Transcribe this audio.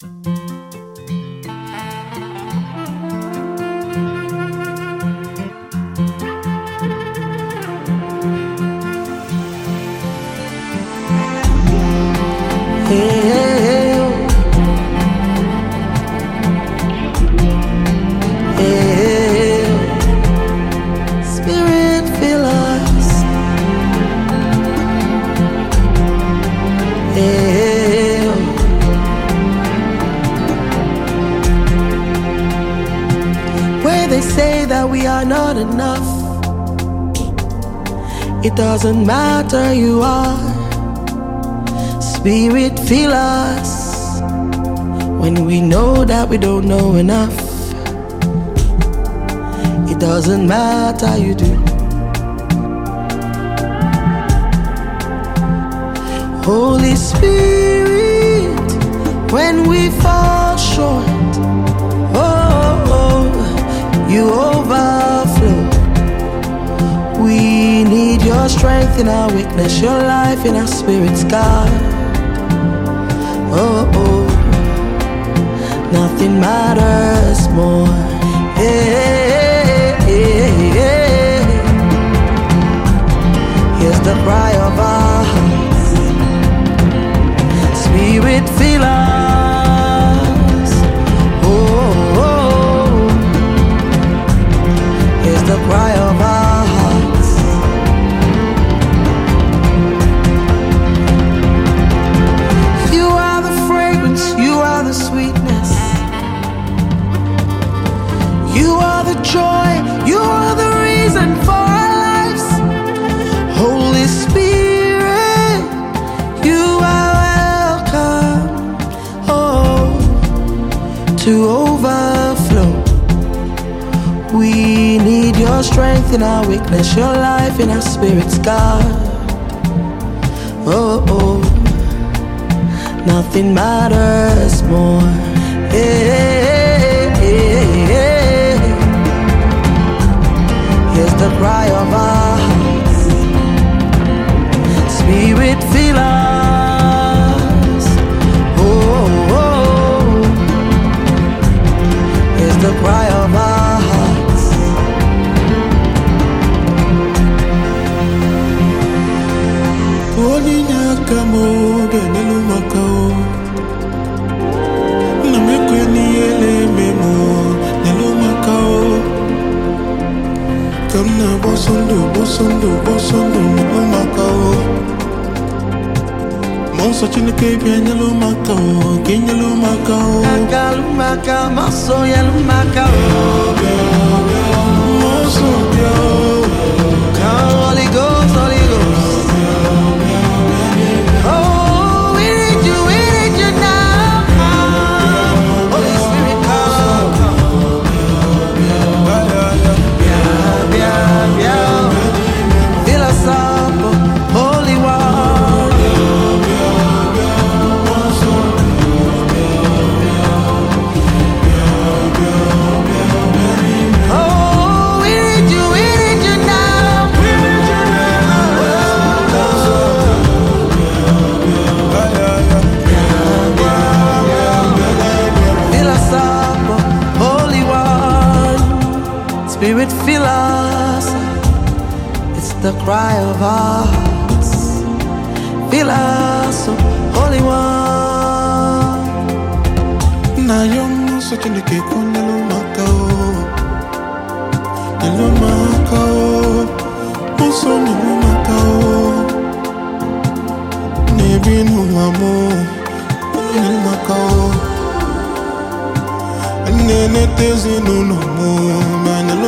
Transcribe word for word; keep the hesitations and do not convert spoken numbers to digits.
Not enough. It doesn't matter, you are. Spirit, fill us when we know that we don't know enough. It doesn't matter, you do. Holy Spirit, when we fall short, oh, oh, you overflow. We need your strength in our weakness, your life in our spirits, God. Oh, oh, nothing matters more. Hey, hey, hey. Here's the cry of our hearts. Spirit, fill us. Oh, oh. Here's the cry of our hearts. You are the fragrance, you are the sweetness, you are the joy, you are the reason for our lives. Holy Spirit, you are welcome, oh, to overflow. We need your strength in our weakness, your life in our spirits, God. Oh, oh, nothing matters more. Hey, hey, hey. Here's the cry of our hearts. Spirit, fill us. Oh, oh. Here's the cry of our hearts. Kamo genelu makao na mekweni ele memo nelu makao kamna bosondo bosondo bosondo nelu makao monso chinike bien nelu makao genelu makao nagalu makao maso yelu makao monso bio Holy Ghost, Holy Ghost. Spirit, fill us. It's the cry of our hearts. Fill us, oh, Holy One. Na yom so chinike konelu makao nelu makao muso nelu makao nebinu amo nelu makao nene tezi no no mo